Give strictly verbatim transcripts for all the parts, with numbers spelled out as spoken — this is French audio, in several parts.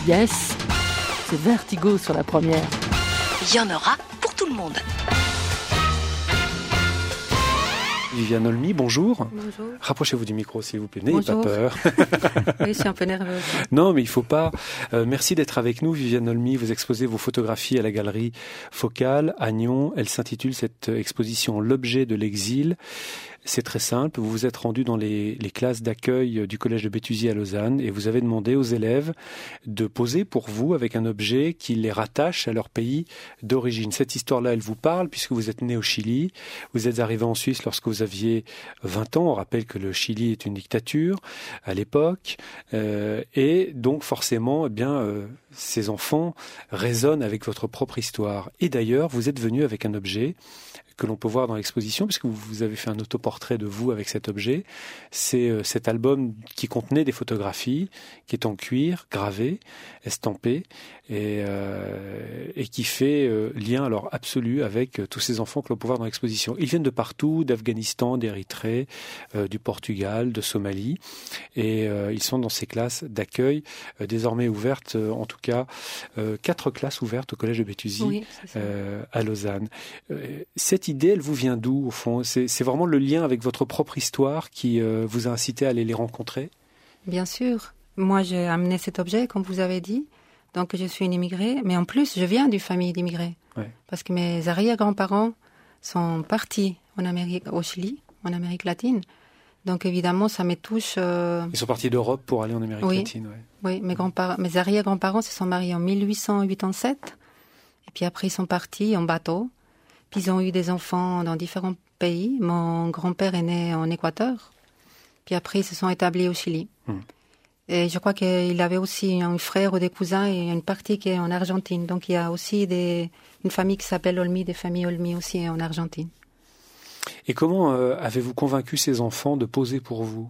Yes, c'est Vertigo sur la première. Il y en aura pour tout le monde. Viviane Olmy, bonjour. Bonjour. Rapprochez-vous du micro, s'il vous plaît. N'ayez Bonjour. pas peur. Oui, je suis un peu nerveuse. Non, mais il faut pas. Euh, merci d'être avec nous, Viviane Olmy. Vous exposez vos photographies à la galerie Focale à Nyon. Elle s'intitule, cette exposition, L'objet de l'exil. C'est très simple. Vous vous êtes rendu dans les, les classes d'accueil du collège de Béthusier à Lausanne et vous avez demandé aux élèves de poser pour vous avec un objet qui les rattache à leur pays d'origine. Cette histoire-là, elle vous parle puisque vous êtes né au Chili. Vous êtes arrivé en Suisse lorsque vous aviez vingt ans. On rappelle que le Chili est une dictature à l'époque. Euh, et donc, forcément, eh bien, euh, ces enfants résonnent avec votre propre histoire. Et d'ailleurs, vous êtes venu avec un objet que l'on peut voir dans l'exposition, puisque vous avez fait un autoportrait de vous avec cet objet. C'est euh, cet album qui contenait des photographies, qui est en cuir, gravé, estampé, et, euh, et qui fait euh, lien alors absolu avec euh, tous ces enfants que l'on peut voir dans l'exposition. Ils viennent de partout, d'Afghanistan, d'Érythrée, euh, du Portugal, de Somalie, et euh, ils sont dans ces classes d'accueil, euh, désormais ouvertes, euh, en tout cas, euh, quatre classes ouvertes au collège de Béthusier, Oui, euh, à Lausanne. Euh, cette idée, elle vous vient d'où, au fond? C'est, c'est vraiment le lien avec votre propre histoire qui euh, vous a incité à aller les rencontrer? Bien sûr. Moi, j'ai amené cet objet, comme vous avez dit. Donc, je suis une immigrée. Mais en plus, je viens d'une famille d'immigrés. Ouais. Parce que mes arrière-grands-parents sont partis en Amérique, au Chili, en Amérique latine. Donc, évidemment, ça me touche. Euh... Ils sont partis d'Europe pour aller en Amérique oui. latine. Ouais. Oui, mes, grands-parents, mes arrière-grands-parents se sont mariés en mille huit cent quatre-vingt-sept. Et puis après, ils sont partis en bateau. Puis ils ont eu des enfants dans différents pays. Mon grand-père est né en Équateur. Puis après, ils se sont établis au Chili. Hum. Et je crois qu'il avait aussi un frère ou des cousins et une partie qui est en Argentine. Donc il y a aussi des, une famille qui s'appelle Olmy, des familles Olmy aussi en Argentine. Et comment euh, avez-vous convaincu ces enfants de poser pour vous?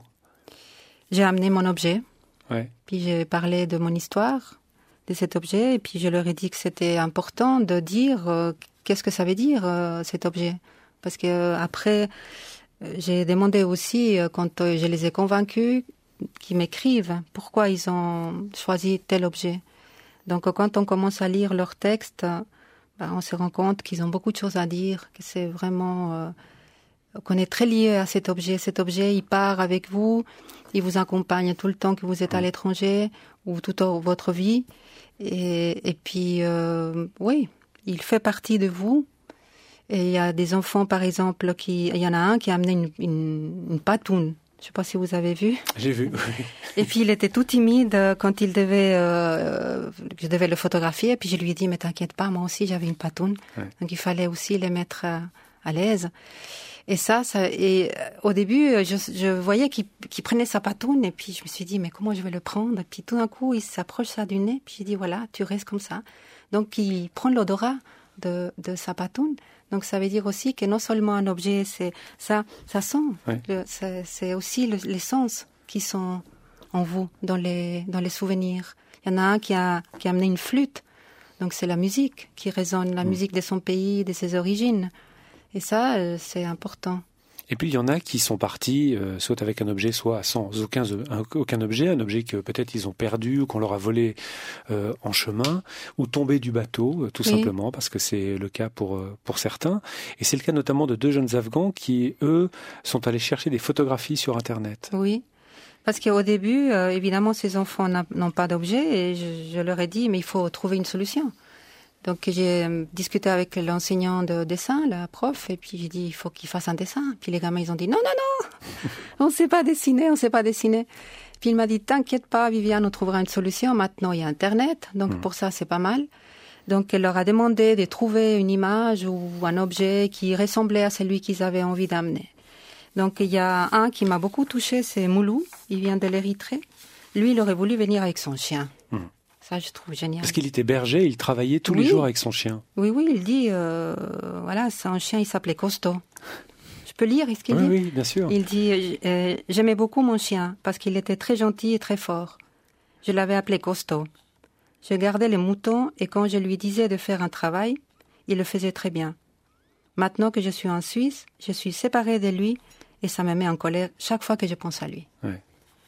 J'ai amené mon objet. Ouais. Puis j'ai parlé de mon histoire, de cet objet. Et puis je leur ai dit que c'était important de dire euh, qu'est-ce que ça veut dire euh, cet objet. Parce que euh, après, euh, j'ai demandé aussi, euh, quand euh, je les ai convaincus, qu'ils m'écrivent pourquoi ils ont choisi tel objet. Donc quand on commence à lire leurs textes, bah, on se rend compte qu'ils ont beaucoup de choses à dire, que c'est vraiment euh, qu'on est très lié à cet objet. Cet objet, il part avec vous, il vous accompagne tout le temps que vous êtes à l'étranger ou toute votre vie. Et, et puis, euh, oui, il fait partie de vous. Et il y a des enfants, par exemple, qui, il y en a un qui a amené une, une, une patoune. Je ne sais pas si vous avez vu. J'ai vu, oui. Et puis, il était tout timide quand il devait, euh, je devais le photographier. Et puis, je lui ai dit, mais t'inquiète pas, moi aussi, j'avais une patoune. Ouais. Donc, il fallait aussi les mettre à, à l'aise. Et ça, ça, et au début, je, je voyais qu'il, qu'il prenait sa patoune. Et puis, je me suis dit, mais comment je vais le prendre? Et puis, tout d'un coup, il s'approche ça du nez. Puis, j'ai dit, voilà, tu restes comme ça. Donc, il prend l'odorat de, de sa patoune. Donc, ça veut dire aussi que non seulement un objet, c'est ça, ça sent. Ouais. Le, c'est, c'est aussi le, les sens qui sont en vous, dans les, dans les souvenirs. Il y en a un qui a, qui a amené une flûte. Donc, c'est la musique qui résonne, la mmh. musique de son pays, de ses origines. Et ça, euh, c'est important. Et puis il y en a qui sont partis, euh, soit avec un objet, soit sans aucun, un, aucun objet, un objet que peut-être ils ont perdu ou qu'on leur a volé euh, en chemin, ou tombé du bateau, euh, tout oui. simplement, parce que c'est le cas pour euh, pour certains. Et c'est le cas notamment de deux jeunes Afghans qui, eux, sont allés chercher des photographies sur Internet. Oui, parce qu'au début, euh, évidemment, ces enfants n'ont pas d'objet, et je, je leur ai dit, mais il faut trouver une solution. Donc j'ai discuté avec l'enseignant de dessin, la prof, et puis j'ai dit il faut qu'il fasse un dessin. Puis les gamins ils ont dit non non non, on ne sait pas dessiner, on ne sait pas dessiner. Puis il m'a dit t'inquiète pas Viviane, on trouvera une solution. Maintenant il y a Internet, donc mmh. pour ça c'est pas mal. Donc elle leur a demandé de trouver une image ou un objet qui ressemblait à celui qu'ils avaient envie d'amener. Donc il y a un qui m'a beaucoup touchée, c'est Moulou, il vient de l'Érythrée. Lui il aurait voulu venir avec son chien. Mmh. Ça, je trouve génial. Parce qu'il était berger, il travaillait tous oui. les jours avec son chien. Oui, oui, il dit, euh, voilà, c'est un chien, il s'appelait Costo. Je peux lire ce qu'il oui, dit? Oui, bien sûr. Il dit, euh, j'aimais beaucoup mon chien parce qu'il était très gentil et très fort. Je l'avais appelé Costo. Je gardais les moutons et quand je lui disais de faire un travail, il le faisait très bien. Maintenant que je suis en Suisse, je suis séparée de lui et ça me met en colère chaque fois que je pense à lui. Ouais.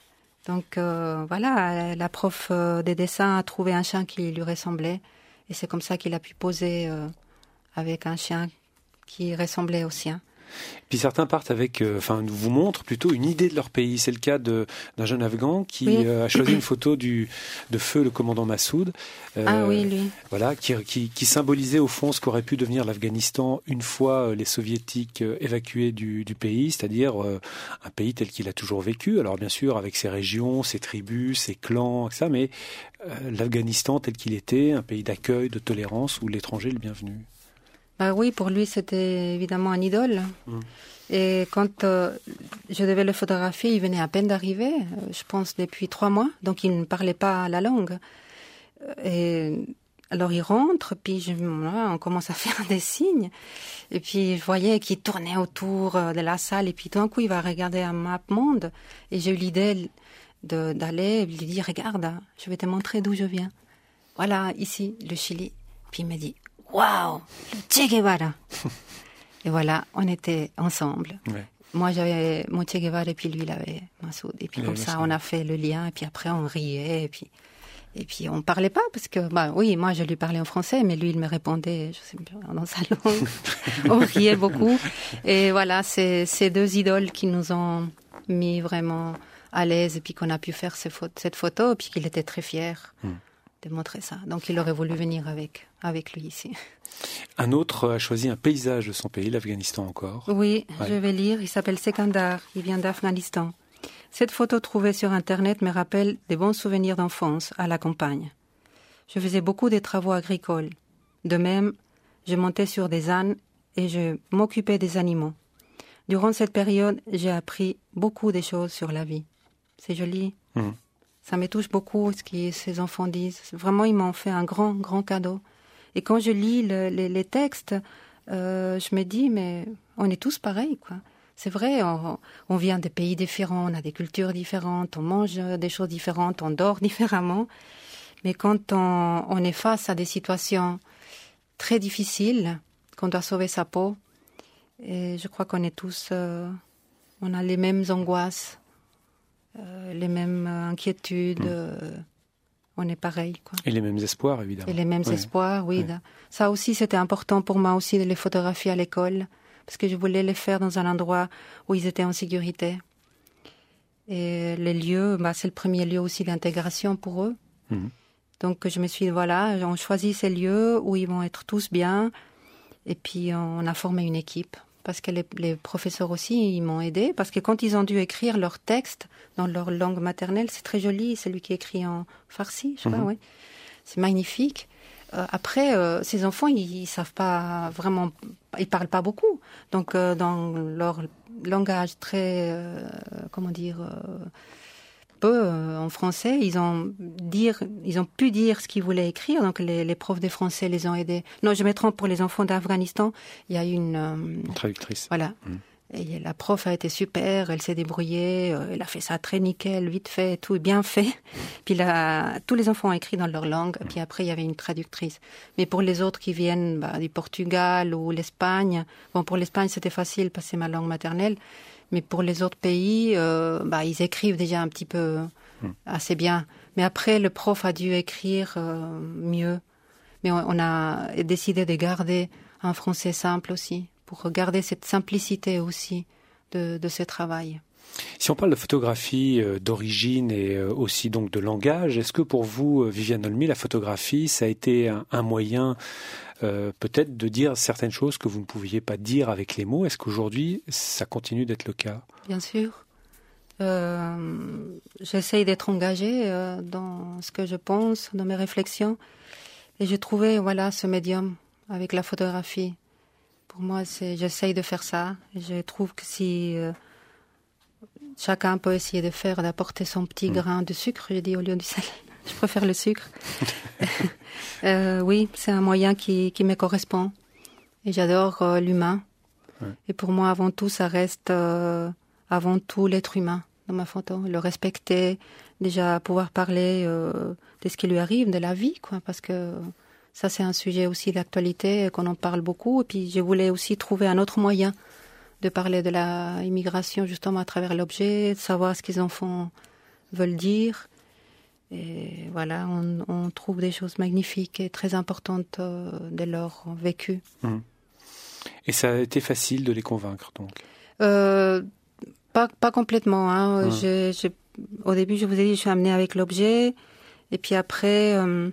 Donc euh, voilà, la prof euh, des dessins a trouvé un chien qui lui ressemblait. Et c'est comme ça qu'il a pu poser euh, avec un chien qui ressemblait au sien. Puis certains partent avec, euh, enfin, vous montrent plutôt une idée de leur pays. C'est le cas de, d'un jeune Afghan qui oui. euh, a choisi une photo du, de feu le commandant Massoud. Euh, ah oui, lui. Voilà, qui, qui, qui symbolisait au fond ce qu'aurait pu devenir l'Afghanistan une fois les soviétiques évacués du, du pays, c'est-à-dire euh, un pays tel qu'il a toujours vécu. Alors bien sûr avec ses régions, ses tribus, ses clans, et ça, mais euh, l'Afghanistan tel qu'il était, un pays d'accueil, de tolérance où l'étranger est le bienvenu. Bah oui, pour lui, c'était évidemment un idole. Mmh. Et quand euh, je devais le photographier, il venait à peine d'arriver, euh, je pense depuis trois mois, donc il ne parlait pas la langue. Et alors il rentre, puis je, voilà, on commence à faire des signes. Et puis je voyais qu'il tournait autour de la salle, et puis tout d'un coup, il va regarder un map monde. Et j'ai eu l'idée de, d'aller lui dire, regarde, je vais te montrer d'où je viens. Voilà, ici, le Chili. Puis il m'a dit, waouh, le Che Guevara. Et voilà, on était ensemble. Ouais. Moi, j'avais mon Che Guevara et puis lui, il avait Massoud. Et puis, ouais, comme ça, ça, on a fait le lien. Et puis après, on riait. Et puis, et puis on parlait pas parce que, bah oui, moi, je lui parlais en français, mais lui, il me répondait, je sais pas, dans sa langue. On riait beaucoup. Et voilà, c'est ces deux idoles qui nous ont mis vraiment à l'aise et puis qu'on a pu faire ces pho- cette photo. Et puis qu'il était très fier. Mm. de montrer ça. Donc il aurait voulu venir avec, avec lui ici. Un autre a choisi un paysage de son pays, l'Afghanistan encore. Oui, ouais. je vais lire. Il s'appelle Sekandar. Il vient d'Afghanistan. Cette photo trouvée sur Internet me rappelle des bons souvenirs d'enfance à la campagne. Je faisais beaucoup de travaux agricoles. De même, je montais sur des ânes et je m'occupais des animaux. Durant cette période, j'ai appris beaucoup de choses sur la vie. C'est joli. Mmh. Ça me touche beaucoup ce que ces enfants disent. Vraiment, ils m'ont fait un grand, grand cadeau. Et quand je lis le, les, les textes, euh, je me dis, mais on est tous pareils, quoi. C'est vrai, on, on vient de pays différents, on a des cultures différentes, on mange des choses différentes, on dort différemment. Mais quand on, on est face à des situations très difficiles, qu'on doit sauver sa peau, et je crois qu'on est tous, euh, on a les mêmes angoisses, euh, les mêmes inquiétudes, mmh. euh, on est pareil, quoi. Et les mêmes espoirs, évidemment. Et les mêmes ouais. espoirs, oui. Ouais. Ça aussi, c'était important pour moi aussi de les photographier à l'école, parce que je voulais les faire dans un endroit où ils étaient en sécurité. Et les lieux, bah, c'est le premier lieu aussi d'intégration pour eux. Mmh. Donc je me suis dit, voilà, on choisit ces lieux où ils vont être tous bien. Et puis on a formé une équipe. Parce que les, les professeurs aussi, ils m'ont aidé. Parce que quand ils ont dû écrire leur texte dans leur langue maternelle, c'est très joli. C'est lui qui écrit en farsi, je sais mmh. pas, oui. C'est magnifique. Euh, après, euh, ces enfants, ils, ils savent pas vraiment, ils parlent pas beaucoup. Donc, euh, dans leur langage très, euh, comment dire, euh, peu euh, en français, ils ont dire, ils ont pu dire ce qu'ils voulaient écrire. Donc, les, les profs de français les ont aidés. Non, je me trompe, pour les enfants d'Afghanistan, il y a une, euh, une traductrice. Voilà. Mmh. Et la prof a été super, elle s'est débrouillée, euh, elle a fait ça très nickel, vite fait, tout bien fait. Puis là, tous les enfants ont écrit dans leur langue, puis après il y avait une traductrice. Mais pour les autres qui viennent bah, du Portugal ou l'Espagne, bon pour l'Espagne c'était facile parce que c'est ma langue maternelle, mais pour les autres pays, euh, bah, ils écrivent déjà un petit peu mmh. assez bien. Mais après le prof a dû écrire euh, mieux. Mais on, on a décidé de garder un français simple aussi, pour garder cette simplicité aussi de, de ce travail. Si on parle de photographie euh, d'origine et euh, aussi donc de langage, est-ce que pour vous, euh, Viviane Olmy, la photographie, ça a été un, un moyen euh, peut-être de dire certaines choses que vous ne pouviez pas dire avec les mots? Est-ce qu'aujourd'hui, ça continue d'être le cas? Bien sûr. Euh, j'essaye d'être engagée euh, dans ce que je pense, dans mes réflexions. Et j'ai trouvé voilà, ce médium avec la photographie. Pour moi, c'est, j'essaye de faire ça. Je trouve que si euh, chacun peut essayer de faire, d'apporter son petit mmh. grain de sucre, je dis au lieu du sel, je préfère le sucre. euh, oui, c'est un moyen qui, qui me correspond. Et j'adore euh, l'humain. Ouais. Et pour moi, avant tout, ça reste euh, avant tout l'être humain dans ma photo. Le respecter, déjà pouvoir parler euh, de ce qui lui arrive, de la vie, quoi, parce que ça, c'est un sujet aussi d'actualité, qu'on en parle beaucoup. Et puis, je voulais aussi trouver un autre moyen de parler de la immigration, justement, à travers l'objet, de savoir ce qu'ils en font veulent dire. Et voilà, on, on trouve des choses magnifiques et très importantes euh, de leur vécu. Mmh. Et ça a été facile de les convaincre, donc euh, pas, pas complètement. Hein. Mmh. J'ai, j'ai, au début, je vous ai dit, je suis amenée avec l'objet. Et puis après, euh,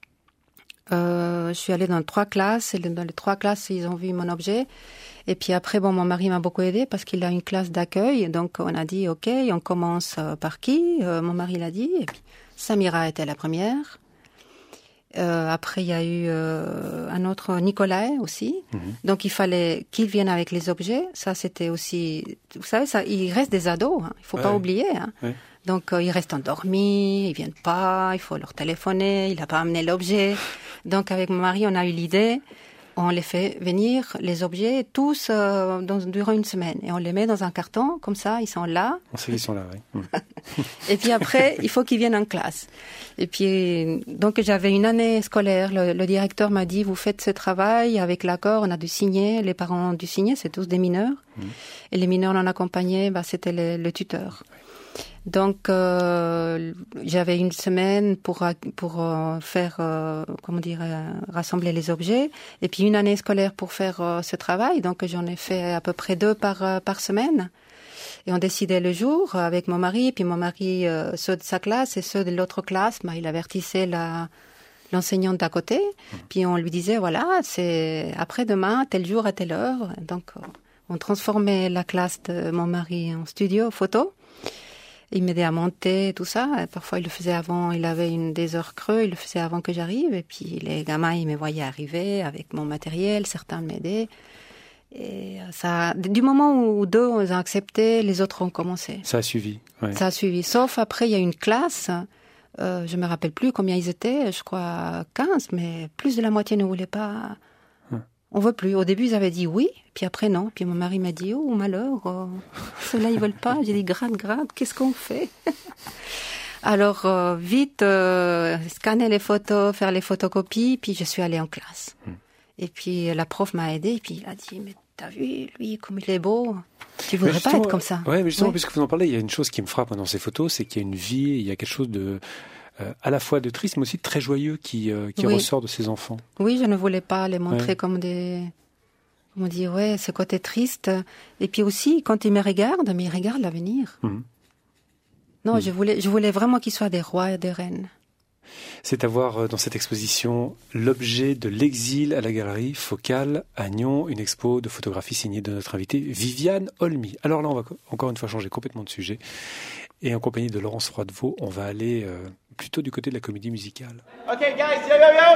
euh, je suis allée dans trois classes. Et dans les trois classes, ils ont vu mon objet. Et puis après, bon, mon mari m'a beaucoup aidé parce qu'il a une classe d'accueil. Donc, on a dit, OK, on commence par qui euh, Mon mari l'a dit. Et puis, Samira était la première. Euh, après, il y a eu euh, un autre, Nicolas aussi. Mmh. Donc, il fallait qu'ils viennent avec les objets. Ça, c'était aussi... Vous savez, ça, il reste des ados. Hein. Il ne faut ouais. pas oublier. Hein. Ouais. Donc, euh, ils restent endormis, ils ne viennent pas, il faut leur téléphoner, il n'a pas amené l'objet. Donc, avec mon mari, on a eu l'idée, on les fait venir, les objets, tous euh, dans, durant une semaine. Et on les met dans un carton, comme ça, ils sont là. On sait qu'ils sont là, oui. Et puis après, il faut qu'ils viennent en classe. Et puis, donc, j'avais une année scolaire. Le, le directeur m'a dit, vous faites ce travail avec l'accord, on a dû signer, les parents ont dû signer, c'est tous des mineurs. Mmh. Et les mineurs non accompagnés, bah, c'était le, le tuteur. Donc, euh, j'avais une semaine pour pour euh, faire, euh, comment dire, euh, rassembler les objets, et puis une année scolaire pour faire euh, ce travail. Donc, j'en ai fait à peu près deux par euh, par semaine. Et on décidait le jour avec mon mari, et puis mon mari, euh, ceux de sa classe et ceux de l'autre classe, bah, il avertissait la l'enseignante d'à côté. Mmh. Puis on lui disait, voilà, c'est après-demain, tel jour à telle heure. Donc, euh, on transformait la classe de mon mari en studio photo. Il m'aidait à monter, tout ça. Et parfois, il le faisait avant, il avait une, des heures creux, il le faisait avant que j'arrive. Et puis, les gamins, ils me voyaient arriver avec mon matériel, certains m'aidaient. Et ça, du moment où deux ont accepté, les autres ont commencé. Ça a suivi, ouais. Ça a suivi. Sauf après, il y a une classe, euh, je me rappelle plus combien ils étaient, je crois quinze, mais plus de la moitié ne voulaient pas... On veut plus. Au début, ils avaient dit oui, puis après non. Puis mon mari m'a dit, oh, malheur, oh, ceux-là, ils veulent pas. J'ai dit, grade, grade, qu'est-ce qu'on fait? Alors, euh, vite, euh, scanner les photos, faire les photocopies, puis je suis allée en classe. Hmm. Et puis, la prof m'a aidée, et puis il a dit, mais t'as vu, lui, comme il est beau. Tu voudrais pas être comme ça. Oui, mais justement, oui. puisque vous en parlez, il y a une chose qui me frappe dans ces photos, c'est qu'il y a une vie, il y a quelque chose de... Euh, à la fois de triste, mais aussi de très joyeux qui, euh, qui oui. ressort de ces enfants. Oui, je ne voulais pas les montrer ouais. comme des... On dit, ouais, ce côté triste. Et puis aussi, quand ils me regardent, mais ils regardent l'avenir. Mmh. Non, mmh. je voulais, je voulais vraiment qu'ils soient des rois et des reines. C'est à voir dans cette exposition l'objet de l'exil à la galerie Focale à Nyon, une expo de photographie signée de notre invitée Viviane Olmy. Alors là, on va encore une fois changer complètement de sujet. Et en compagnie de Laurence Froidevaux, on va aller euh, plutôt du côté de la comédie musicale. Ok, guys, yo, yo, yo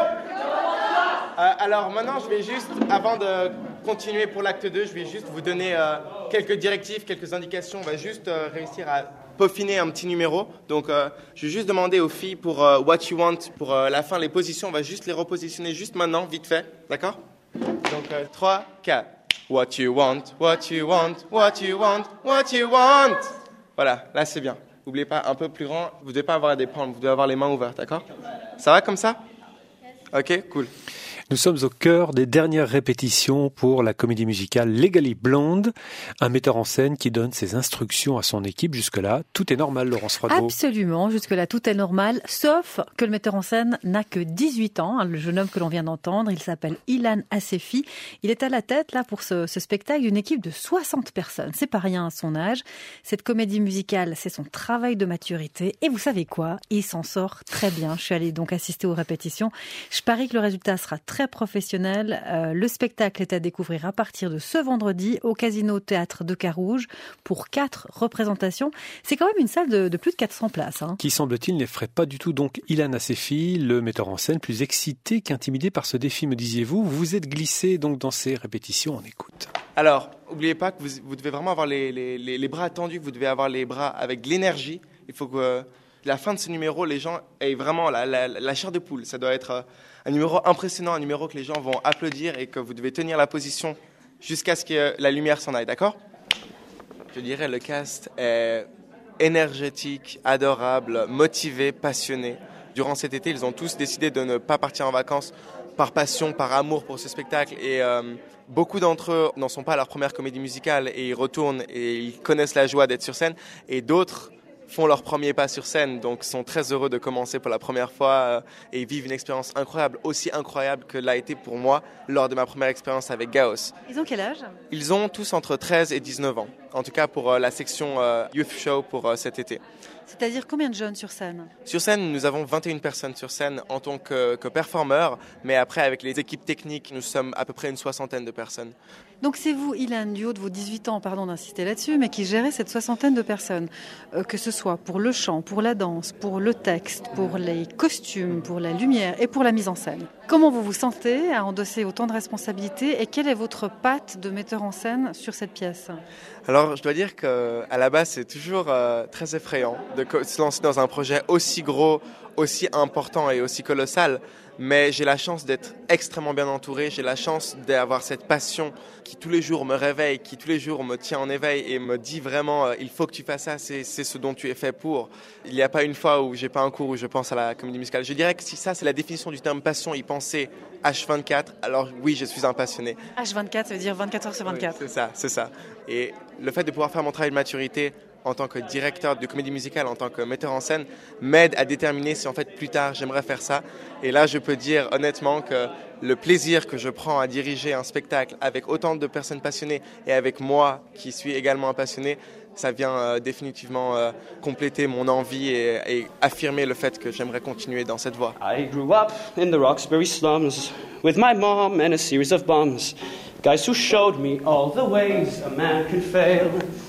euh, Alors maintenant, je vais juste, avant de continuer pour l'acte deux, je vais juste vous donner euh, quelques directives, quelques indications. On va juste euh, réussir à peaufiner un petit numéro. Donc, euh, je vais juste demander aux filles pour euh, What You Want, pour euh, la fin, les positions. On va juste les repositionner juste maintenant, vite fait. D'accord? Donc, euh, trois, quatre. What you want, what you want, what you want, what you want. Voilà, là c'est bien. N'oubliez pas, un peu plus grand, vous ne devez pas avoir des palmes, vous devez avoir les mains ouvertes, d'accord? Ça va comme ça? Ok, cool. Nous sommes au cœur des dernières répétitions pour la comédie musicale Legally Blonde, un metteur en scène qui donne ses instructions à son équipe. Jusque-là, tout est normal, Laurence Froidevaux. Absolument, jusque-là, tout est normal, sauf que le metteur en scène n'a que dix-huit ans, hein, le jeune homme que l'on vient d'entendre. Il s'appelle Ilan Assefi. Il est à la tête, là, pour ce, ce spectacle, d'une équipe de soixante personnes. C'est pas rien à son âge. Cette comédie musicale, c'est son travail de maturité. Et vous savez quoi? Il s'en sort très bien. Je suis allée donc assister aux répétitions. Je parie que le résultat sera très très professionnel. Euh, le spectacle est à découvrir à partir de ce vendredi au Casino Théâtre de Carouge pour quatre représentations. C'est quand même une salle de, de plus de quatre cents places. Hein. Qui, semble-t-il, n'effraie pas du tout donc Ilan Assefi, le metteur en scène, plus excité qu'intimidé par ce défi, me disiez-vous. Vous vous êtes glissé donc dans ces répétitions. On écoute. Alors, n'oubliez pas que vous, vous devez vraiment avoir les, les, les, les bras tendus, vous devez avoir les bras avec de l'énergie. Il faut que euh, la fin de ce numéro, les gens aient vraiment la, la, la chair de poule. Ça doit être euh, un numéro impressionnant, un numéro que les gens vont applaudir et que vous devez tenir la position jusqu'à ce que la lumière s'en aille, d'accord? Je dirais le cast est énergétique, adorable, motivé, passionné. Durant cet été, ils ont tous décidé de ne pas partir en vacances par passion, par amour pour ce spectacle. Et euh, beaucoup d'entre eux n'en sont pas à leur première comédie musicale et ils retournent et ils connaissent la joie d'être sur scène. Et d'autres font leur premier pas sur scène, donc sont très heureux de commencer pour la première fois euh, et vivent une expérience incroyable, aussi incroyable que l'a été pour moi lors de ma première expérience avec Gaos. Ils ont quel âge ? Ils ont tous entre treize et dix-neuf ans, en tout cas pour euh, la section euh, Youth Show pour euh, cet été. C'est-à-dire combien de jeunes sur scène ? Sur scène, nous avons vingt et une personnes sur scène en tant que, que performeurs, mais après avec les équipes techniques, nous sommes à peu près une soixantaine de personnes. Donc c'est vous, Ilan, du haut de vos dix-huit ans, pardon d'insister là-dessus, mais qui gérez cette soixantaine de personnes, euh, que ce soit pour le chant, pour la danse, pour le texte, pour les costumes, pour la lumière et pour la mise en scène. Comment vous vous sentez à endosser autant de responsabilités et quelle est votre patte de metteur en scène sur cette pièce ? Alors, je dois dire qu'à la base, c'est toujours euh, très effrayant de se lancer dans un projet aussi gros, aussi important et aussi colossal. Mais j'ai la chance d'être extrêmement bien entouré, j'ai la chance d'avoir cette passion qui tous les jours me réveille, qui tous les jours me tient en éveil et me dit vraiment euh, il faut que tu fasses ça, c'est, c'est ce dont tu es fait pour. Il n'y a pas une fois où j'ai pas un cours où je pense à la comédie musicale. Je dirais que si ça c'est la définition du terme passion, y penser H vingt-quatre, alors oui je suis un passionné. H vingt-quatre, ça veut dire vingt-quatre heures sur vingt-quatre. Oui, c'est ça, c'est ça. Et le fait de pouvoir faire mon travail de maturité en tant que directeur de comédie musicale, en tant que metteur en scène, m'aide à déterminer si en fait plus tard j'aimerais faire ça. Et là, je peux dire honnêtement que le plaisir que je prends à diriger un spectacle avec autant de personnes passionnées et avec moi qui suis également un passionné, ça vient euh, définitivement euh, compléter mon envie et, et affirmer le fait que j'aimerais continuer dans cette voie. I grew up in the Roxbury slums with my mom and a series of bums, guys who showed me all the ways a man could fail.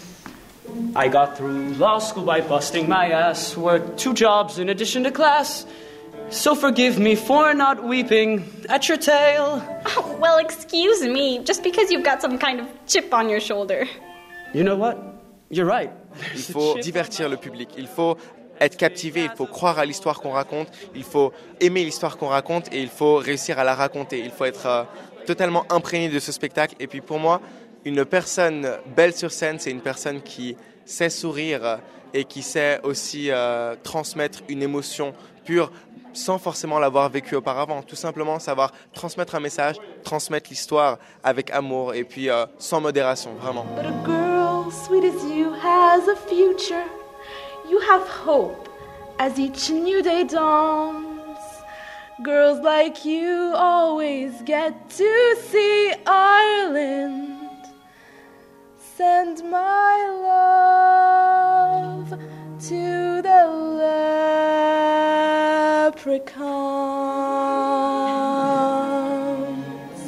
I got through law school by busting my ass, worked two jobs in addition to class. So forgive me for not weeping at your tale. Oh, well, excuse me, just because you've got some kind of chip on your shoulder. You know what? You're right. Il faut divertir le public, il faut être captivé, il faut croire à l'histoire qu'on raconte, il faut aimer l'histoire qu'on raconte et il faut réussir à la raconter. Il faut être euh, totalement imprégné de ce spectacle. Et puis pour moi, une personne belle sur scène, c'est une personne qui sait sourire et qui sait aussi euh, transmettre une émotion pure sans forcément l'avoir vécue auparavant. Tout simplement savoir transmettre un message, transmettre l'histoire avec amour et puis euh, sans modération, vraiment. But a girl sweet as you has a future. You have hope as each new day dawns. Girls like you always get to see Ireland. Send my love to the leprechauns.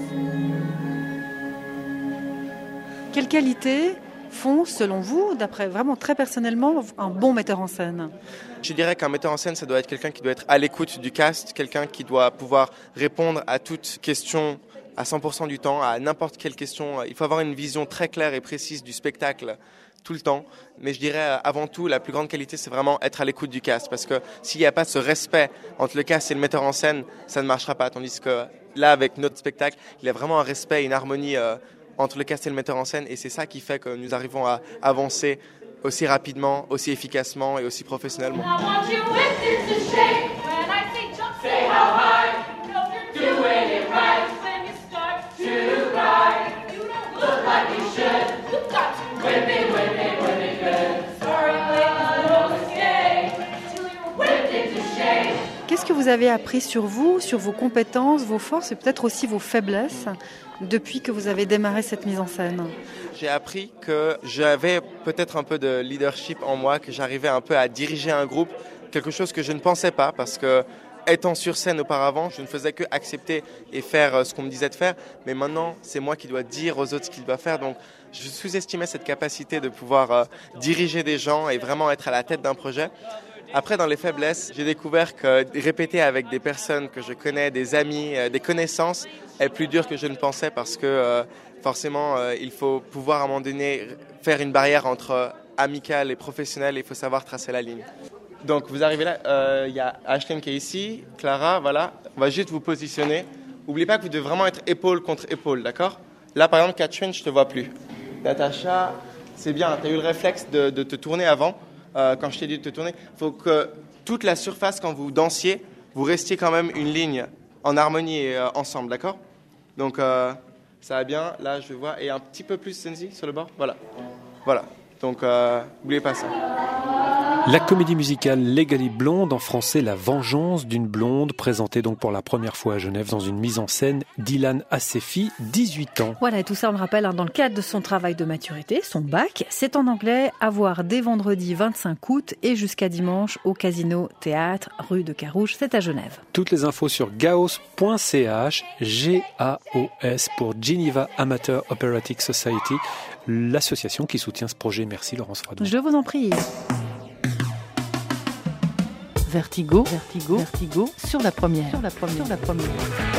Quelles qualités font, selon vous, d'après vraiment très personnellement, un bon metteur en scène ? Je dirais qu'un metteur en scène, ça doit être quelqu'un qui doit être à l'écoute du cast, quelqu'un qui doit pouvoir répondre à toute question à cent pour cent du temps, à n'importe quelle question. Il faut avoir une vision très claire et précise du spectacle tout le temps. Mais je dirais avant tout, la plus grande qualité, c'est vraiment être à l'écoute du cast. Parce que s'il n'y a pas ce respect entre le cast et le metteur en scène, ça ne marchera pas. Tandis que là, avec notre spectacle, il y a vraiment un respect, une harmonie euh, entre le cast et le metteur en scène. Et c'est ça qui fait que nous arrivons à avancer aussi rapidement, aussi efficacement et aussi professionnellement. Qu'est-ce que vous avez appris sur vous, sur vos compétences, vos forces et peut-être aussi vos faiblesses depuis que vous avez démarré cette mise en scène ? J'ai appris que j'avais peut-être un peu de leadership en moi, que j'arrivais un peu à diriger un groupe, quelque chose que je ne pensais pas parce que étant sur scène auparavant, je ne faisais que accepter et faire ce qu'on me disait de faire, mais maintenant c'est moi qui dois dire aux autres ce qu'ils doivent faire, donc je sous-estimais cette capacité de pouvoir euh, diriger des gens et vraiment être à la tête d'un projet. Après, dans les faiblesses, j'ai découvert que répéter avec des personnes que je connais, des amis, euh, des connaissances, est plus dur que je ne pensais parce que euh, forcément, euh, il faut pouvoir à un moment donné faire une barrière entre amical et professionnel et il faut savoir tracer la ligne. Donc, vous arrivez là, il euh, y a Ashlyn qui est ici, Clara, voilà, on va juste vous positionner. N'oubliez pas que vous devez vraiment être épaule contre épaule, d'accord ? Là, par exemple, Catherine, je ne te vois plus. Natacha, c'est bien, tu as eu le réflexe de, de te tourner avant. Euh, quand je t'ai dit de te tourner, il faut que toute la surface, quand vous dansiez, vous restiez quand même une ligne en harmonie et euh, ensemble, d'accord ? Donc, euh, ça va bien. Là, je vois. Et un petit peu plus, Senzi, sur le bord. Voilà. Voilà. Donc, euh, n'oubliez pas ça. La comédie musicale Legally Blonde, en français La vengeance d'une blonde, présentée donc pour la première fois à Genève dans une mise en scène d'Ilan Assefi, dix-huit ans. Voilà, et tout ça on le rappelle hein, dans le cadre de son travail de maturité, son bac. C'est en anglais, à voir dès vendredi vingt-cinq août et jusqu'à dimanche au Casino Théâtre, rue de Carouge, c'est à Genève. Toutes les infos sur gaos point c h, G A O S pour Geneva Amateur Operatic Society, l'association qui soutient ce projet. Merci Laurence Fradon. Je vous en prie. Vertigo, Vertigo, Vertigo, sur la première, sur la première, sur la première.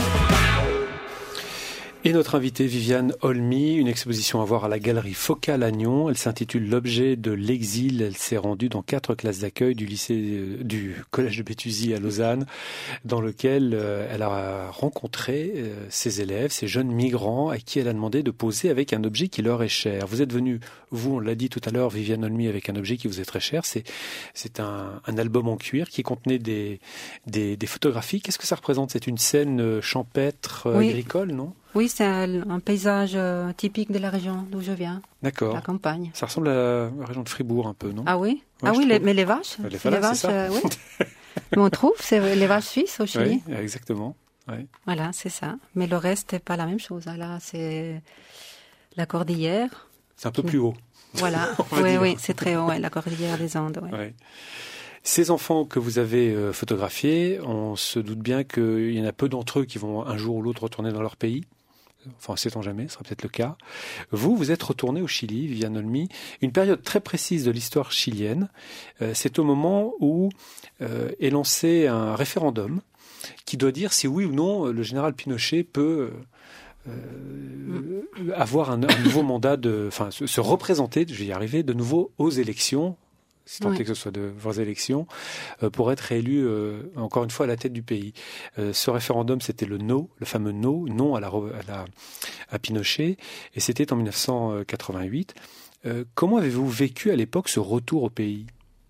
Et notre invitée Viviane Olmy, une exposition à voir à la galerie Focale à Nyon. Elle s'intitule L'objet de l'exil. Elle s'est rendue dans quatre classes d'accueil du lycée, euh, du collège de Béthusie à Lausanne, dans lequel euh, elle a rencontré euh, ses élèves, ces jeunes migrants à qui elle a demandé de poser avec un objet qui leur est cher. Vous êtes venu, vous, on l'a dit tout à l'heure, Viviane Olmy, avec un objet qui vous est très cher. C'est, c'est un, un album en cuir qui contenait des, des, des photographies. Qu'est-ce que ça représente? C'est une scène champêtre, euh, oui. agricole, non? Oui, c'est un, un paysage euh, typique de la région d'où je viens. D'accord. La campagne. Ça ressemble à la région de Fribourg un peu, non? Ah oui, ouais, ah oui, les, mais les vaches. Les, c'est les vaches, c'est ça. euh, oui. Mais on trouve, c'est les vaches suisses au Chili. Oui, exactement. Ouais. Voilà, c'est ça. Mais le reste n'est pas la même chose. Là, c'est la cordillère. C'est un peu plus haut. Voilà. oui, oui, c'est très haut. Ouais, la cordillère des Andes. Ouais. Ouais. Ces enfants que vous avez euh, photographiés, on se doute bien qu'il y en a peu d'entre eux qui vont un jour ou l'autre retourner dans leur pays. Enfin, sait-on jamais, ce sera peut-être le cas. Vous, vous êtes retourné au Chili, Viviane Olmy, une période très précise de l'histoire chilienne. Euh, c'est au moment où euh, est lancé un référendum qui doit dire si oui ou non le général Pinochet peut euh, euh, avoir un, un nouveau mandat, de, enfin, se, se représenter, je vais y arriver, de nouveau aux élections, si tant est Oui. que ce soit de vraies élections, euh, pour être réélu euh, encore une fois à la tête du pays. Euh, ce référendum, c'était le no, le fameux no, non à la, à la à Pinochet, et c'était en dix-neuf cent quatre-vingt-huit. Euh, comment avez-vous vécu à l'époque ce retour au pays,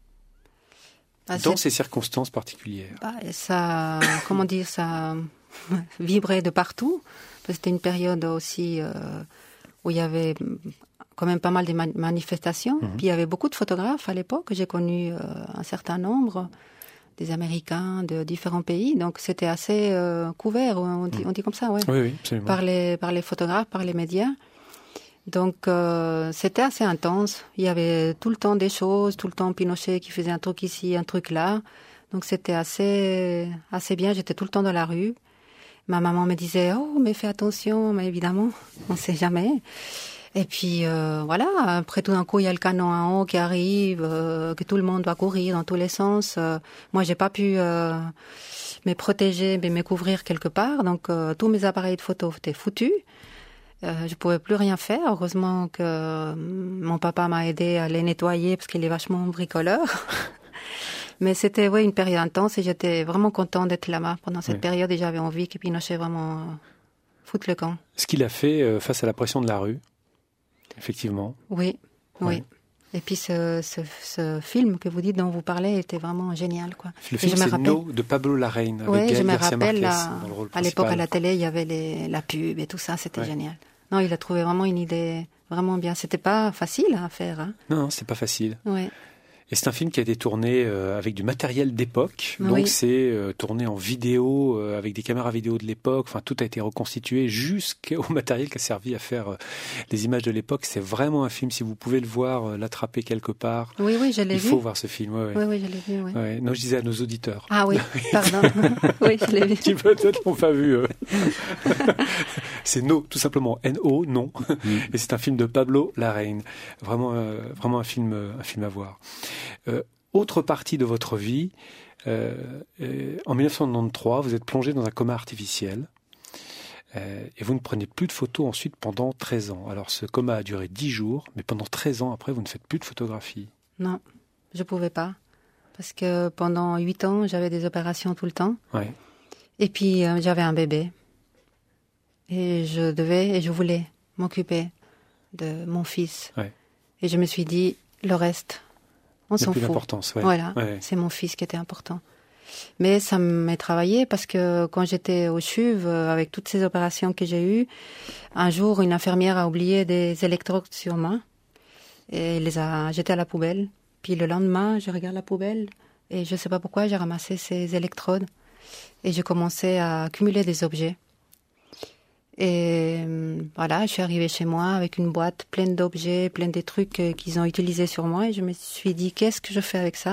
Ah, dans c'est- ces circonstances particulières? Bah, ça, comment dire, ça vibrait de partout. Parce que c'était une période aussi euh, où il y avait quand même pas mal de man- manifestations. Mhm. Puis il y avait beaucoup de photographes à l'époque. J'ai connu euh, un certain nombre, des Américains de différents pays. Donc c'était assez euh, couvert, on dit, on dit comme ça, ouais. Oui, oui, absolument. Par les, par les photographes, par les médias. Donc euh, c'était assez intense. Il y avait tout le temps des choses, tout le temps Pinochet qui faisait un truc ici, un truc là. Donc c'était assez, assez bien. J'étais tout le temps dans la rue. Ma maman me disait « Oh, mais fais attention », mais évidemment, on ne sait jamais. Et puis euh, voilà, après tout d'un coup, il y a le canon en haut qui arrive, euh, que tout le monde doit courir dans tous les sens. Euh, moi, j'ai pas pu euh, me protéger, mais me couvrir quelque part. Donc euh, tous mes appareils de photo étaient foutus. Euh, je pouvais plus rien faire. Heureusement que euh, mon papa m'a aidé à les nettoyer parce qu'il est vachement bricoleur. Mais c'était ouais, une période intense et j'étais vraiment contente d'être là-bas pendant cette Oui. période et j'avais envie que Pinochet vraiment euh, foute le camp. Ce qu'il a fait euh, face à la pression de la rue, effectivement. Oui, oui. Ouais. Et puis ce, ce, ce film que vous dites, dont vous parlez, était vraiment génial, quoi. Le Et film, je me c'est rappelle- No de Pablo Larraín, avec Oui, je Gaël me Garcia rappelle, Marquez là, dans le rôle à l'époque, à principal. la télé, il y avait les, la pub et tout ça, c'était Ouais. génial. Non, il a trouvé vraiment une idée vraiment bien. C'était pas facile à faire, hein. Non, non, c'est pas facile. Ouais. Et c'est un film qui a été tourné euh, avec du matériel d'époque. Donc Oui. c'est euh, tourné en vidéo, euh, avec des caméras vidéo de l'époque. Enfin, tout a été reconstitué jusqu'au matériel qui a servi à faire euh, les images de l'époque. C'est vraiment un film, si vous pouvez le voir, euh, l'attraper quelque part. Oui, oui, je l'ai Il vu. faut voir ce film. Ouais, ouais. Oui, oui, je l'ai vu, oui. Ouais. Non, je disais à nos auditeurs. Ah oui, pardon. Oui, je l'ai vu. Qui peut-être l'ont pas vu. euh. C'est No, tout simplement. N O, non. Et c'est un film de Pablo Larraín. Vraiment, euh, vraiment un film, euh, un film à voir. Euh, autre partie de votre vie, euh, euh, en dix-neuf cent quatre-vingt-treize, vous êtes plongé dans un coma artificiel. Euh, et vous ne prenez plus de photos ensuite pendant treize ans. Alors ce coma a duré dix jours, mais pendant treize ans après, vous ne faites plus de photographie. Non, je pouvais pas. Parce que pendant huit ans, j'avais des opérations tout le temps. Ouais. Et puis, euh, j'avais un bébé. Et je devais et je voulais m'occuper de mon fils. Ouais. Et je me suis dit, le reste, on Il n'y a s'en plus fout. d'importance. Ouais. Voilà, Ouais. c'est mon fils qui était important. Mais ça m'a travaillé parce que quand j'étais au C H U V, euh, avec toutes ces opérations que j'ai eues, un jour, une infirmière a oublié des électrodes sur moi et les a jetées à la poubelle. Puis le lendemain, je regarde la poubelle et je ne sais pas pourquoi, j'ai ramassé ces électrodes et j'ai commencé à accumuler des objets. Et voilà, je suis arrivée chez moi avec une boîte pleine d'objets, pleine des trucs qu'ils ont utilisés sur moi et je me suis dit, qu'est-ce que je fais avec ça ?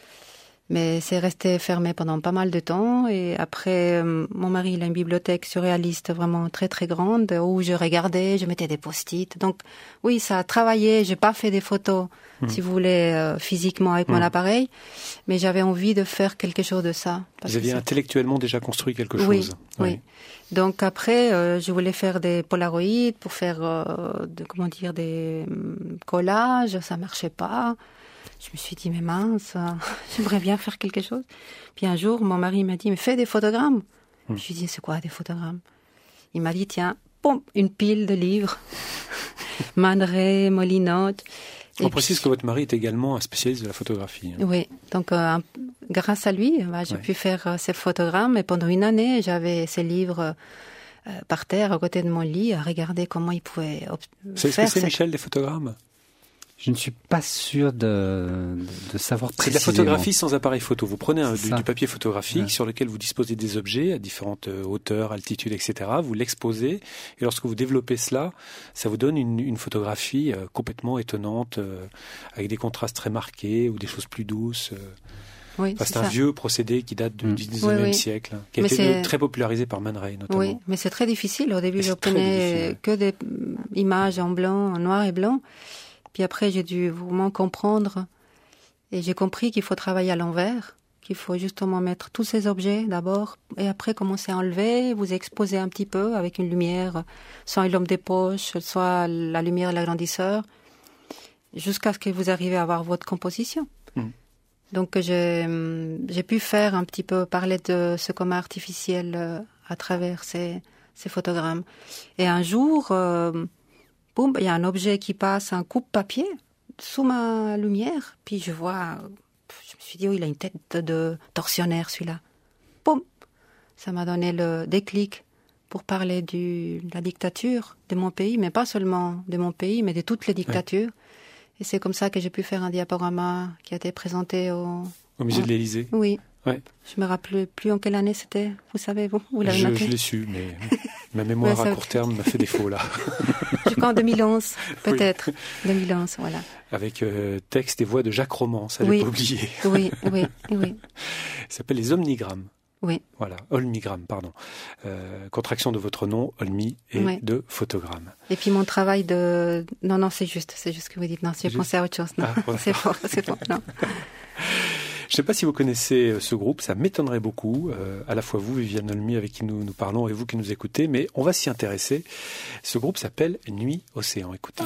Mais c'est resté fermé pendant pas mal de temps. Et après, mon mari, il a une bibliothèque surréaliste vraiment très, très grande où je regardais, je mettais des post-it. Donc, oui, ça a travaillé. J'ai pas fait des photos, mmh. si vous voulez, euh, physiquement avec mmh. mon appareil. Mais j'avais envie de faire quelque chose de ça. Vous aviez intellectuellement déjà construit quelque chose. Oui, oui. oui. Donc après, euh, je voulais faire des polaroïdes pour faire, euh, de, comment dire, des euh, collages. Ça marchait pas. Je me suis dit, mais mince, j'aimerais bien faire quelque chose. Puis un jour, mon mari m'a dit, mais fais des photogrammes. Mmh. Je lui ai dit, c'est quoi des photogrammes ? Il m'a dit, tiens, poum, une pile de livres. Man Ray, Molinotte. On précise puis... que votre mari est également un spécialiste de la photographie. Hein. Oui, donc euh, grâce à lui, bah, j'ai ouais. pu faire euh, ces photogrammes. Et pendant une année, j'avais ces livres euh, par terre, à côté de mon lit, à regarder comment il pouvait ob- c'est, faire. Est-ce que c'est ces... Michel des photogrammes ? Je ne suis pas sûr de, de savoir précisément. C'est de la photographie sans appareil photo. Vous prenez un, du, du papier photographique ouais. sur lequel vous disposez des objets à différentes hauteurs, altitudes, et cetera. Vous l'exposez et lorsque vous développez cela, ça vous donne une, une photographie euh, complètement étonnante, euh, avec des contrastes très marqués ou des choses plus douces. Euh. Oui, enfin, c'est, c'est un ça. vieux procédé qui date du mmh. dix-neuvième oui, oui. siècle, hein, qui a mais été c'est... très popularisé par Man Ray notamment. Oui, mais c'est très difficile. Au début, j'obtenais que des images en blanc, en noir et blanc. Puis après, j'ai dû vraiment comprendre et j'ai compris qu'il faut travailler à l'envers, qu'il faut justement mettre tous ces objets d'abord et après commencer à enlever, vous exposer un petit peu avec une lumière, soit une lampe des poches, soit la lumière et l'agrandisseur, jusqu'à ce que vous arrivez à avoir votre composition. Mmh. Donc j'ai, j'ai pu faire un petit peu parler de ce coma artificiel à travers ces, ces photogrammes. Et un jour... Euh, boum, il y a un objet qui passe, un coupe-papier, sous ma lumière. Puis je vois, je me suis dit, oh, il a une tête de, de tortionnaire, celui-là. Boum, ça m'a donné le déclic pour parler du, de la dictature de mon pays, mais pas seulement de mon pays, mais de toutes les dictatures. Ouais. Et c'est comme ça que j'ai pu faire un diaporama qui a été présenté au... Au musée en... de l'Élysée. Oui. Ouais. Je me rappelle plus en quelle année c'était. Vous savez, vous, vous l'avez je, noté. Je l'ai su, mais ma mémoire ouais, à court terme m'a fait défaut là. Je crois en deux mille onze, peut-être. Oui. deux mille onze, voilà. Avec euh, texte et voix de Jacques Roman, ça oui. j'ai pas oublié. Oui, oui, oui. Ça s'appelle les omnigrammes. Oui. Voilà, Olmigramme, pardon. Euh, contraction de votre nom, Olmi, et oui. de photogramme. Et puis mon travail de... Non, non, c'est juste, c'est juste ce que vous dites. Non, j'ai pensé à autre chose. Non, ah, c'est faux, c'est faux, non. Je ne sais pas si vous connaissez ce groupe, ça m'étonnerait beaucoup, euh, à la fois vous, Viviane Olmi, avec qui nous, nous parlons, et vous qui nous écoutez, mais on va s'y intéresser. Ce groupe s'appelle Nuit Océan. Écoutez.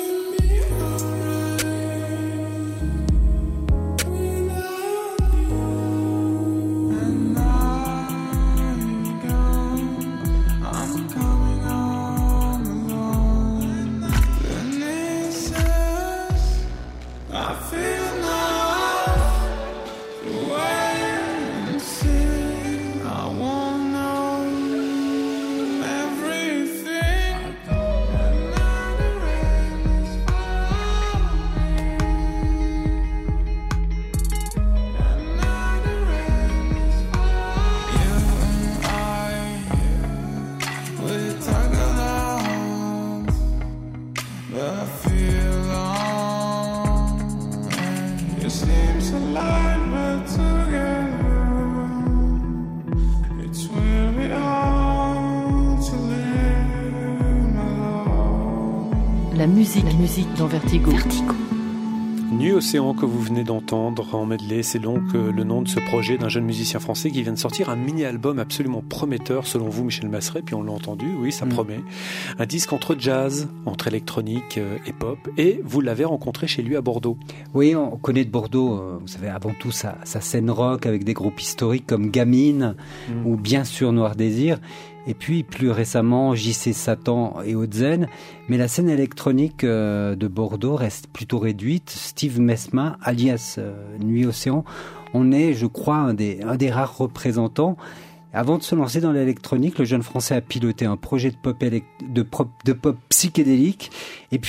La musique, la musique dans Vertigo. Vertigo. Nuit Océan que vous venez d'entendre en medley, c'est donc euh, le nom de ce projet d'un jeune musicien français qui vient de sortir un mini-album absolument prometteur selon vous, Michel Masseret, puis on l'a entendu, oui, ça mmh. promet. Un disque entre jazz, entre électronique euh, et pop, et vous l'avez rencontré chez lui à Bordeaux. Oui, on connaît de Bordeaux, euh, vous savez, avant tout sa, sa scène rock avec des groupes historiques comme Gamine mmh. ou bien sûr Noir Désir. Et puis, plus récemment, J C Satan et Haute-Zen. Mais la scène électronique euh, de Bordeaux reste plutôt réduite. Steve Mesma, alias euh, Nuit Océan, on est, je crois, un des, un des rares représentants. Avant de se lancer dans l'électronique, le jeune Français a piloté un projet de pop, élect- de, pop, de pop psychédélique. Et puis,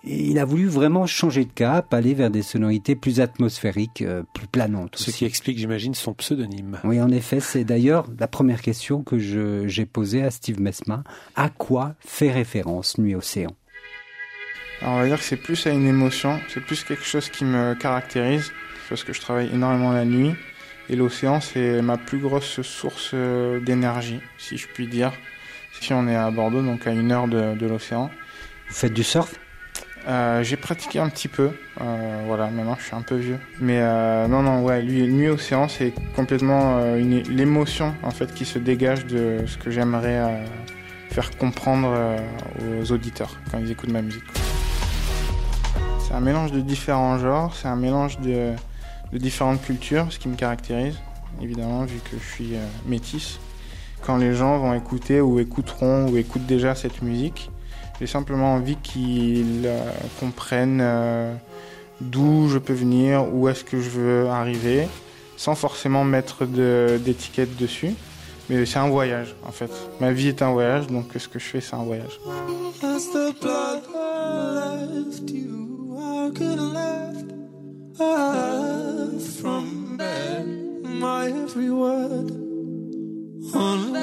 Et il a voulu vraiment changer de cap, aller vers des sonorités plus atmosphériques, euh, plus planantes. Ce qui explique, j'imagine, son pseudonyme. Oui, en effet, c'est d'ailleurs la première question que je, j'ai posée à Steve Mesma. À quoi fait référence Nuit Océan ? Alors on va dire que c'est plus à une émotion, c'est plus quelque chose qui me caractérise, parce que je travaille énormément la nuit, et l'océan c'est ma plus grosse source d'énergie, si je puis dire. Ici on est à Bordeaux, donc à une heure de, de l'océan. Vous faites du surf ? euh, J'ai pratiqué un petit peu, euh, voilà, maintenant je suis un peu vieux. Mais euh, non, non, ouais, lui, nuit océan c'est complètement euh, une, l'émotion en fait qui se dégage de ce que j'aimerais euh, faire comprendre euh, aux auditeurs quand ils écoutent ma musique. C'est un mélange de différents genres, c'est un mélange de, de différentes cultures, ce qui me caractérise, évidemment, vu que je suis euh, métisse. Quand les gens vont écouter ou écouteront ou écoutent déjà cette musique, j'ai simplement envie qu'ils euh, comprennent euh, d'où je peux venir, où est-ce que je veux arriver, sans forcément mettre de, d'étiquette dessus. Mais c'est un voyage, en fait. Ma vie est un voyage, donc ce que je fais, c'est un voyage. Could have left earth from bed, my every word on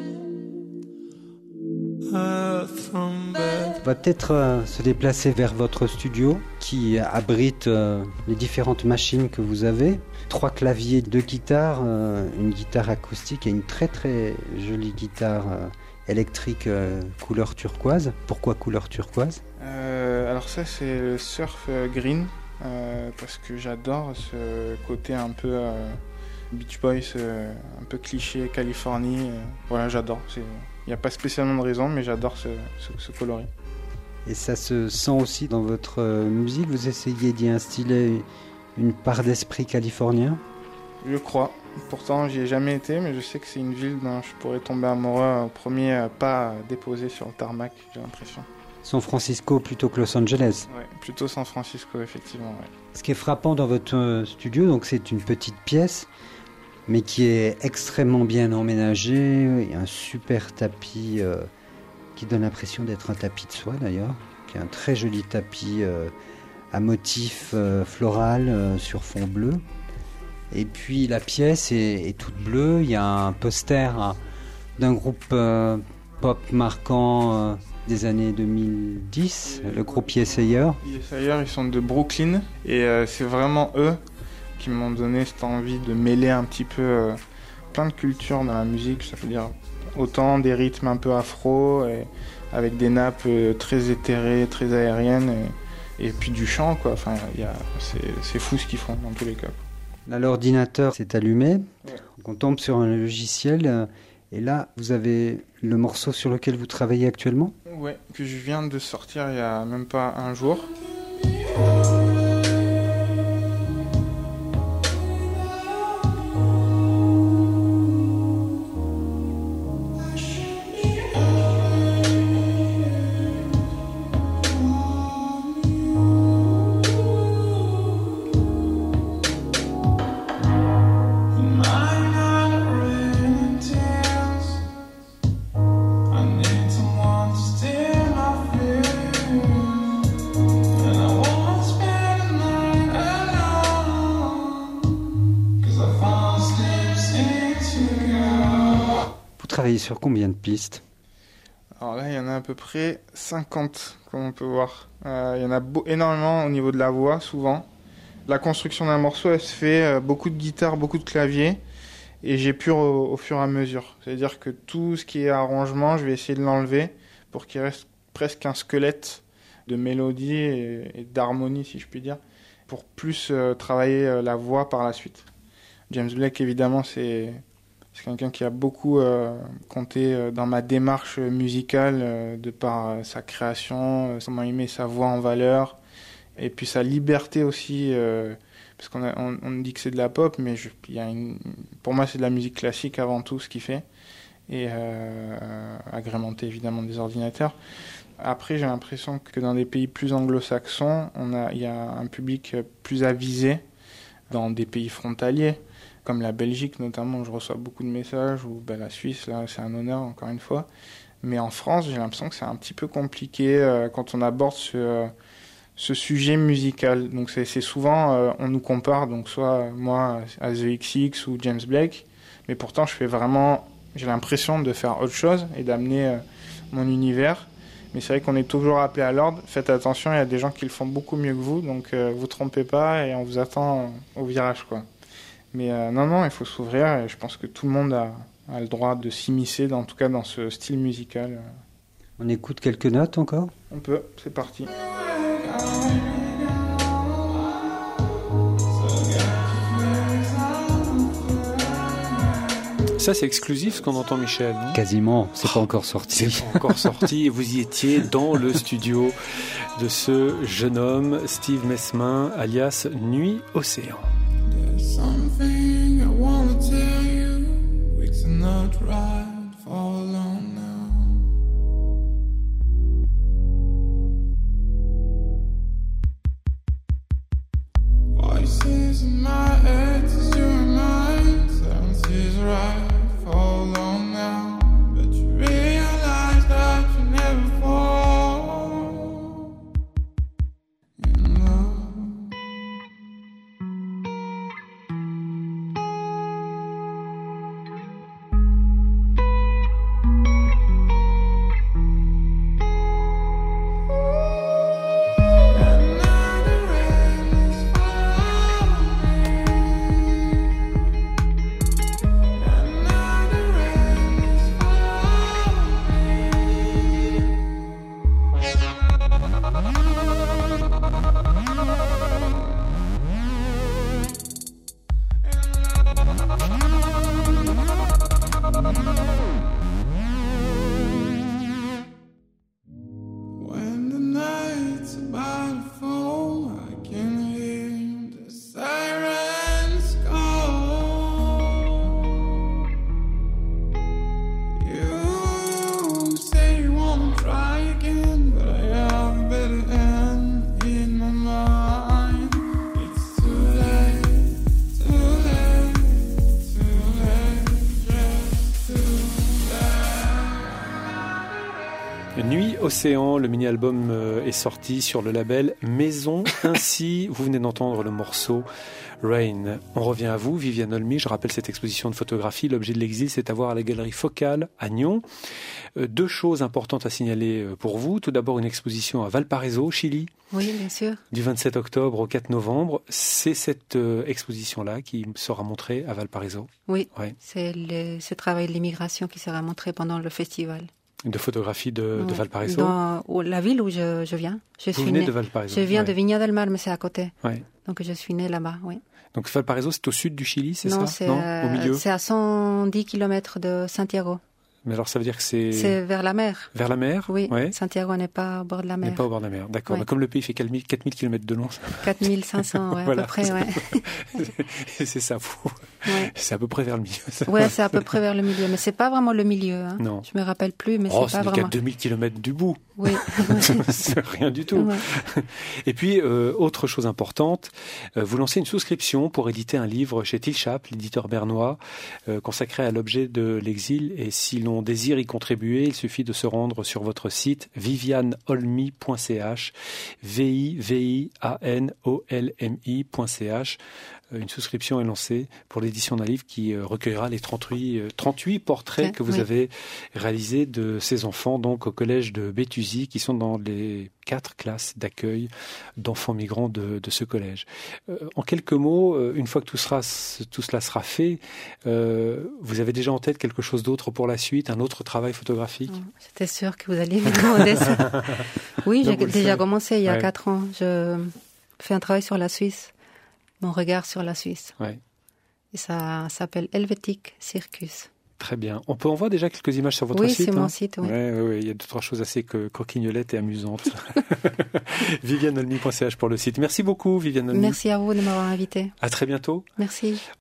earth from bed. On va peut-être euh, se déplacer vers votre studio qui abrite euh, les différentes machines que vous avez. Trois claviers, deux guitares, euh, une guitare acoustique et une très très jolie guitare euh, électrique euh, couleur turquoise. Pourquoi couleur turquoise ? euh, Alors ça c'est le surf green, euh, parce que j'adore ce côté un peu euh, Beach Boys, euh, un peu cliché Californie. Euh, voilà, j'adore. Il n'y a pas spécialement de raison, mais j'adore ce, ce, ce coloris. Et ça se sent aussi dans votre musique. Vous essayez d'y instiller une part d'esprit californien ? Je crois. Pourtant, j'y ai jamais été, mais je sais que c'est une ville dont je pourrais tomber amoureux au premier pas déposé sur le tarmac, j'ai l'impression. San Francisco plutôt que Los Angeles ? Oui, plutôt San Francisco, effectivement. Ouais. Ce qui est frappant dans votre studio, donc c'est une petite pièce, mais qui est extrêmement bien emménagée. Il y a un super tapis euh, qui donne l'impression d'être un tapis de soie d'ailleurs, qui est un très joli tapis euh, à motif euh, floral euh, sur fond bleu. Et puis la pièce est, est toute bleue. Il y a un poster hein, d'un groupe euh, pop marquant euh, des années deux mille dix, le groupe Yes Ayer. Yes Ayer, ils sont de Brooklyn et euh, c'est vraiment eux qui m'ont donné cette envie de mêler un petit peu euh, plein de cultures dans la musique. Ça veut dire autant des rythmes un peu afro et avec des nappes euh, très éthérées, très aériennes et, et puis du chant quoi. Enfin, y a, c'est, c'est fou ce qu'ils font dans tous les cas. Là, l'ordinateur s'est allumé, ouais. On tombe sur un logiciel, et là, vous avez le morceau sur lequel vous travaillez actuellement ? Oui, que je viens de sortir il n'y a même pas un jour. Travaillez sur combien de pistes ? Alors là, il y en a à peu près cinquante, comme on peut voir. Euh, il y en a beau- énormément au niveau de la voix, souvent. La construction d'un morceau, elle se fait euh, beaucoup de guitare, beaucoup de clavier, et j'épure au, au fur et à mesure. C'est-à-dire que tout ce qui est arrangement, je vais essayer de l'enlever pour qu'il reste presque un squelette de mélodie et, et d'harmonie, si je puis dire, pour plus euh, travailler euh, la voix par la suite. James Blake, évidemment, c'est... C'est quelqu'un qui a beaucoup euh, compté euh, dans ma démarche musicale, euh, de par euh, sa création, euh, comment il met sa voix en valeur, et puis sa liberté aussi, euh, parce qu'on a, on, on dit que c'est de la pop, mais je, y a une, pour moi c'est de la musique classique avant tout ce qu'il fait, et euh, agrémenté évidemment des ordinateurs. Après, j'ai l'impression que dans des pays plus anglo-saxons, on a, il y a un public plus avisé, dans des pays frontaliers, comme la Belgique notamment, où je reçois beaucoup de messages, ou ben, la Suisse, là, c'est un honneur encore une fois. Mais en France, j'ai l'impression que c'est un petit peu compliqué euh, quand on aborde ce, euh, ce sujet musical. Donc c'est, c'est souvent, euh, on nous compare, donc soit moi à The X X ou James Blake, mais pourtant je fais vraiment, j'ai l'impression de faire autre chose et d'amener euh, mon univers. Mais c'est vrai qu'on est toujours appelé à l'ordre. Faites attention, il y a des gens qui le font beaucoup mieux que vous, donc euh, vous trompez pas et on vous attend au virage, quoi. Mais euh, non, non, il faut s'ouvrir et je pense que tout le monde a, a le droit de s'immiscer, dans, en tout cas dans ce style musical. On écoute quelques notes encore ? On peut, c'est parti. Ça, c'est exclusif ce qu'on entend, Michel, non ? Quasiment, c'est pas encore sorti. C'est pas encore sorti et vous y étiez dans le studio de ce jeune homme, Steve Mesmin, alias Nuit Océan. There's something I wanna tell you. Weeks are not right for long now. Voices in my head, is your mind. Sounds is right. For long now, but you realize that you never fall in love. And now the rain is falling. And now the rain is when the night's about to fall, I can hear the sirens call. You say you wanna try again, but I have a better end in my mind. It's too late, too late, too late, just too late. Nuit Océan, le mini-album euh, est sorti sur le label Maison Ainsi. Vous venez d'entendre le morceau Rain. On revient à vous, Viviane Olmy. Je rappelle cette exposition de photographie. L'objet de l'exil, c'est à voir à la galerie Focale à Nyon. Euh, deux choses importantes à signaler euh, pour vous. Tout d'abord, une exposition à Valparaiso, au Chili. Oui, bien sûr. Du vingt-sept octobre au quatre novembre. C'est cette euh, exposition-là qui sera montrée à Valparaiso. Oui, ouais. C'est le, ce travail de l'immigration qui sera montré pendant le festival. De photographie de, de Valparaiso. Dans où, la ville où je, je viens. Je Vous suis venez née. de Valparaiso. Je viens ouais. de Viña del Mar, mais c'est à côté. Ouais. Donc je suis née là-bas, oui. Donc Valparaiso, c'est au sud du Chili, c'est non, ça c'est, Non, euh, au milieu. C'est à cent dix kilomètres de Santiago. Mais alors ça veut dire que c'est... C'est vers la mer. Vers la mer. Oui, ouais. Santiago n'est pas au bord de la mer. N'est pas au bord de la mer, d'accord. Ouais. Mais comme le pays fait quatre mille kilomètres de long... quatre mille cinq cents, ouais, voilà. À peu près, ouais. C'est ça, vous. Ouais. C'est à peu près vers le milieu. Ça. Ouais, c'est à peu près vers le milieu, mais c'est pas vraiment le milieu. Hein. Non. Je me rappelle plus, mais oh, c'est pas ce vraiment. qu'à deux mille kilomètres du bout. Oui. C'est rien du tout. Ouais. Et puis, euh, autre chose importante, euh, vous lancez une souscription pour éditer un livre chez Tilchap, l'éditeur bernois, euh, consacré à l'objet de l'exil. Et si l'on désire y contribuer, il suffit de se rendre sur votre site viviane olmy point c h, v i v i a n o l m i point c h. Une souscription est lancée pour l'édition d'un livre qui recueillera les trente-huit, trente-huit portraits que vous oui. avez réalisés de ces enfants donc au collège de Béthusie, qui sont dans les quatre classes d'accueil d'enfants migrants de, de ce collège. Euh, en quelques mots, une fois que tout, sera, tout cela sera fait, euh, vous avez déjà en tête quelque chose d'autre pour la suite, un autre travail photographique? J'étais sûre que vous alliez me demander ça. Oui, j'ai déjà savez. commencé il y a ouais. quatre ans. Je fais un travail sur la Suisse. Mon regard sur la Suisse. Ouais. Et ça s'appelle Helvetic Circus. Très bien. On peut en voir déjà quelques images sur votre oui, site. Oui, c'est hein mon site, oui. Ouais, ouais, ouais. Il y a deux, trois choses assez que, coquignolettes et amusantes. viviane olmy point c h pour le site. Merci beaucoup, Viviane Olmy. Merci à vous de m'avoir invité. À très bientôt. Merci.